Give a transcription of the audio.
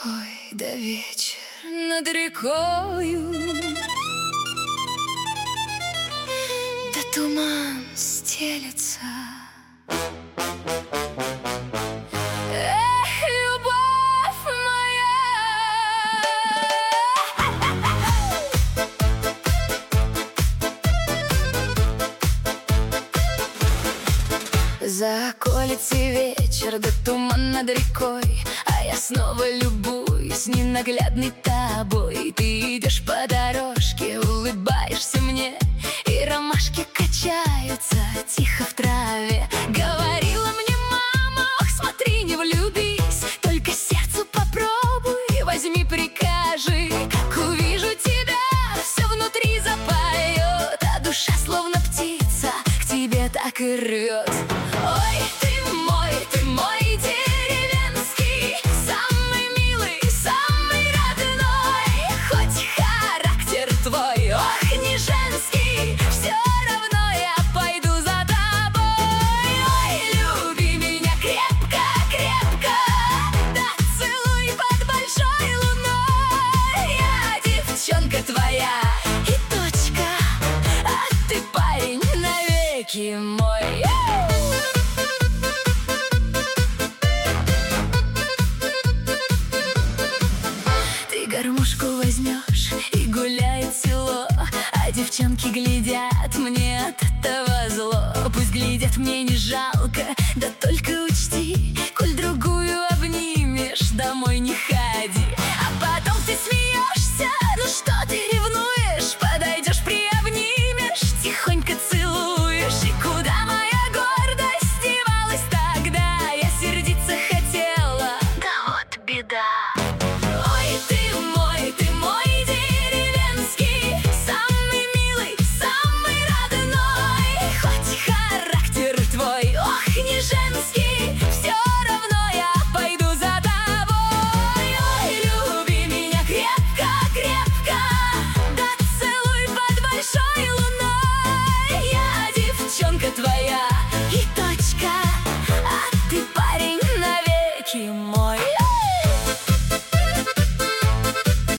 Ой, да вечер над рекою, да туман стелется. Эх, любовь моя, заколется вечер, да туман над рекой, а я снова любуюсь ненаглядной тобой. Ты идешь по дорожке, улыбаешься мне, и ромашки качаются тихо в траве. Говорила мне мама: ох, смотри, не влюбись, только сердцу попробуй, возьми, прикажи. Как увижу тебя, все внутри запоет, а душа словно птица к тебе так и рвет. Ой, ты мой деревенский, самый милый, самый родной. Хоть характер твой, ох, не женский, все равно я пойду за тобой. Ой, люби меня крепко, крепко, да целуй под большой луной. Я девчонка твоя и точка, а ты парень навеки мой. Гармошку возьмешь, и гуляет село, а девчонки глядят, мне от этого зло. Пусть глядят, мне не жалко, да только учти, коль другую обнимешь, домой не ходи. А потом ты смеешься: ну что ты ревнуешь? Подойдешь, приобнимешь, тихонько целуешь. И куда моя гордость девалась тогда? Я сердиться хотела, да вот беда. Ой, ты мой деревенский, самый милый, самый родной. Хоть характер твой, ох, не женский, все равно я пойду за тобой. Ой, люби меня крепко, крепко, да целуй под большой луной. Я девчонка твоя